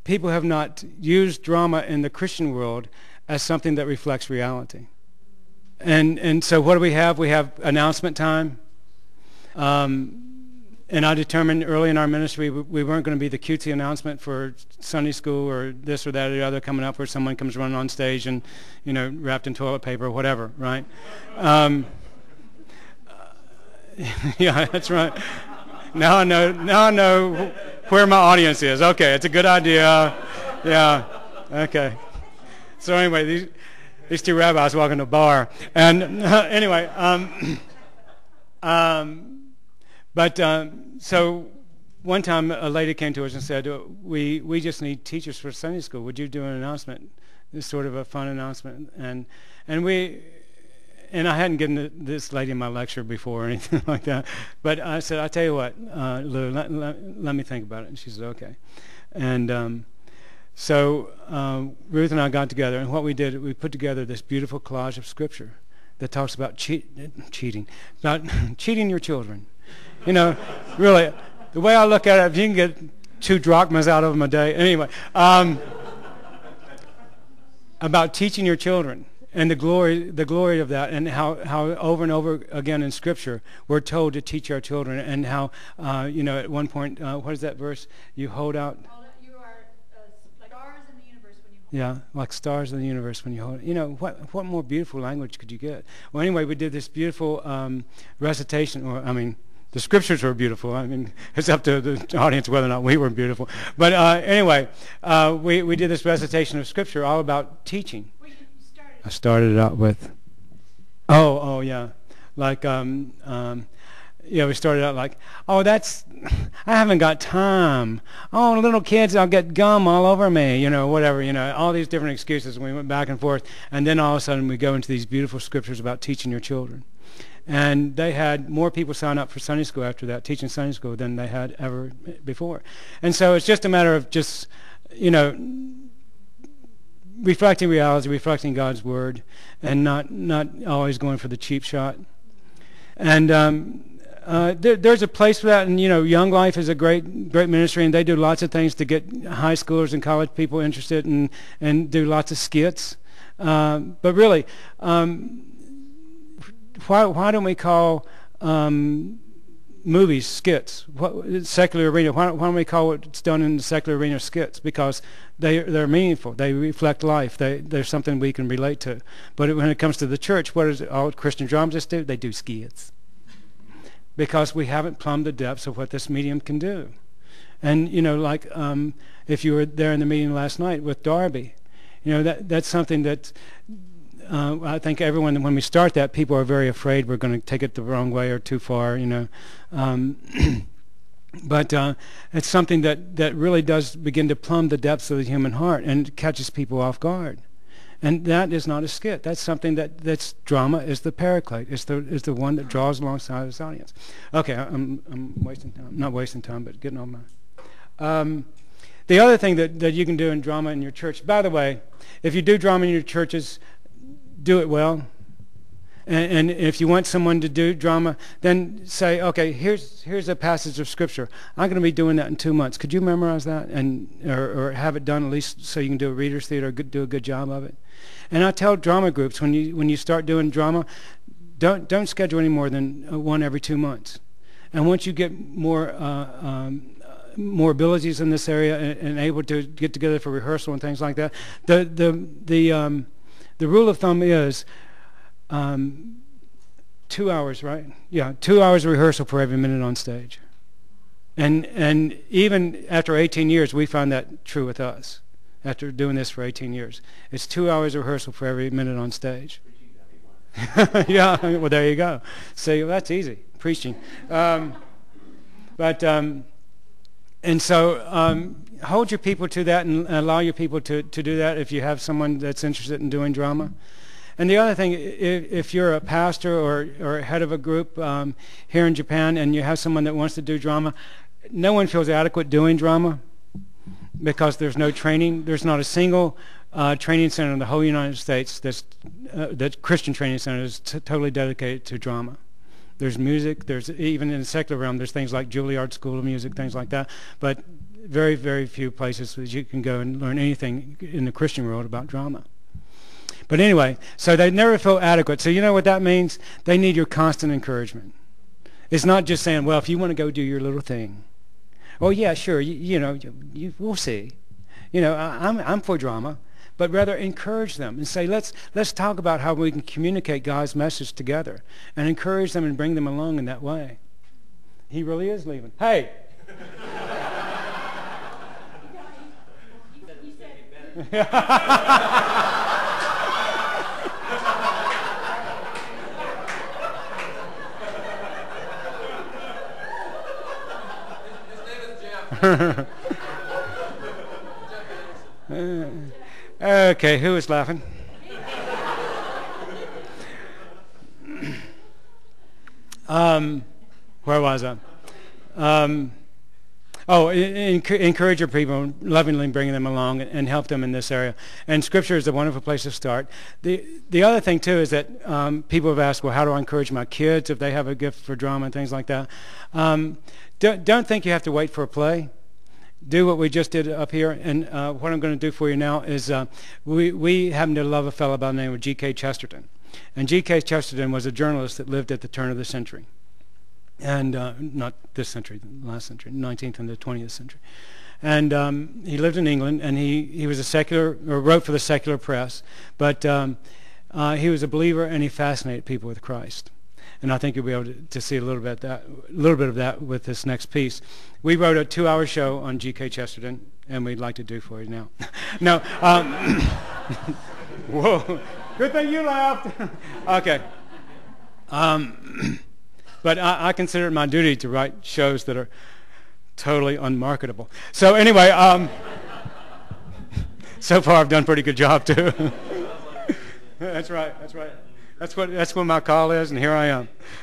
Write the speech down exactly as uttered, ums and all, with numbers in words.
people have not used drama in the Christian world as something that reflects reality. And and so what do we have? We have announcement time. Um, and I determined early in our ministry we, we weren't going to be the cutesy announcement for Sunday school or this or that or the other coming up where someone comes running on stage and, you know, wrapped in toilet paper or whatever, right? Um, yeah, that's right. Now I know. Now I know where my audience is. Okay, it's a good idea. Yeah. Okay. So anyway, these these two rabbis walking to a bar, and uh, anyway, um, um, but um, so one time a lady came to us and said, "We we just need teachers for Sunday school. Would you do an announcement? This sort of a fun announcement?" And and we. And I hadn't given this lady my lecture before or anything like that. But I said, I'll tell you what, uh, Lou, let, let, let me think about it. And she said, okay. And um, so um, Ruth and I got together, and what we did, we put together this beautiful collage of Scripture that talks about cheat, cheating, about cheating your children. You know, really, the way I look at it, if you can get two drachmas out of them a day, anyway, um, about teaching your children. And the glory, the glory of that, and how, how over and over again in Scripture we're told to teach our children, and how uh, you know at one point, uh, what is that verse? You hold out. You are uh, like stars in the universe when you. Hold yeah, like stars in the universe when you hold. You know what? What more beautiful language could you get? Well, anyway, we did this beautiful um, recitation, or I mean, the Scriptures were beautiful. I mean, it's up to the audience whether or not we were beautiful. But uh, anyway, uh, we we did this recitation of Scripture all about teaching. I started it out with, oh, oh, yeah, like, um, um, yeah, we started out like, oh, that's, I haven't got time. Oh, little kids, I'll get gum all over me, you know, whatever, you know, all these different excuses. We went back and forth, and then all of a sudden we go into these beautiful Scriptures about teaching your children. And they had more people sign up for Sunday school after that, teaching Sunday school, than they had ever before. And so it's just a matter of just, you know, reflecting reality, reflecting God's Word, and not not always going for the cheap shot. And um, uh, there, there's a place for that. And you know, Young Life is a great great ministry, and they do lots of things to get high schoolers and college people interested, and and do lots of skits. Uh, but really, um, why why don't we call um, movies skits? What, secular arena. Why, why don't we call what's done in the secular arena skits? Because they they're meaningful. They reflect life. They they're something we can relate to. But when it comes to the church, what does all Christian dramatists do? They do skits. Because we haven't plumbed the depths of what this medium can do. And you know, like um, if you were there in the meeting last night with Darby, you know that that's something that. Uh, I think everyone, when we start that, people are very afraid we're going to take it the wrong way or too far, you know. Um, but uh, it's something that, that really does begin to plumb the depths of the human heart and catches people off guard. And that is not a skit. That's something that that's drama is the paraclete. It's the is the one that draws alongside this audience. Okay, I'm I'm wasting time. Not wasting time, but getting on my. Um, the other thing that that you can do in drama in your church. By the way, if you do drama in your churches, do it well. And, and if you want someone to do drama, then say, okay, here's here's a passage of Scripture. I'm going to be doing that in two months. Could you memorize that and or, or have it done at least so you can do a reader's theater, or do a good job of it? And I tell drama groups when you when you start doing drama, don't don't schedule any more than one every two months. And once you get more uh, um, more abilities in this area and, and able to get together for rehearsal and things like that, the the the um, the rule of thumb is. Um, two hours, right? Yeah, two hours of rehearsal for every minute on stage. And and even after eighteen years, we found that true with us. After doing this for eighteen years, it's two hours of rehearsal for every minute on stage. Yeah, well, there you go. So well, that's easy, preaching. Um, but um, and so um, hold your people to that and allow your people to to do that if you have someone that's interested in doing drama. And the other thing, if, if you're a pastor or, or head of a group um, here in Japan and you have someone that wants to do drama, no one feels adequate doing drama because there's no training. There's not a single uh, training center in the whole United States that's uh, that Christian training center is t totally dedicated to drama. There's music. There's even in the secular realm, there's things like Juilliard School of Music, things like that. But very, very few places that you can go and learn anything in the Christian world about drama. But anyway, so they never feel adequate. So you know what that means? They need your constant encouragement. It's not just saying, well, if you want to go do your little thing. Oh, yeah, sure, you, you know, you, you, we'll see. You know, I, I'm, I'm for drama. But rather encourage them and say, let's, let's talk about how we can communicate God's message together and encourage them and bring them along in that way. He really is leaving. Hey! uh, okay, who is laughing? um, where was I? Um, oh, en- encourage your people, lovingly bringing them along and, and help them in this area. And Scripture is a wonderful place to start. The the other thing, too, is that um, people have asked, well, how do I encourage my kids if they have a gift for drama and things like that? Um, don't, don't think you have to wait for a play. Do what we just did up here. And uh, what I'm going to do for you now is uh, we, we happen to love a fellow by the name of G K Chesterton. And G K Chesterton was a journalist that lived at the turn of the century. And uh, not this century, last century, nineteenth and the twentieth century. And um, he lived in England, and he, he was a secular, or wrote for the secular press, but um, uh, he was a believer, and he fascinated people with Christ. And I think you'll be able to, to see a little bit that, a little bit of that with this next piece. We wrote a two-hour show on G K Chesterton, and we'd like to do for you now. no, um, whoa, good thing you laughed. Okay. Um, But I, I consider it my duty to write shows that are totally unmarketable. So anyway, um, so far I've done a pretty good job too. That's right. That's right. That's what that's what my call is, and here I am.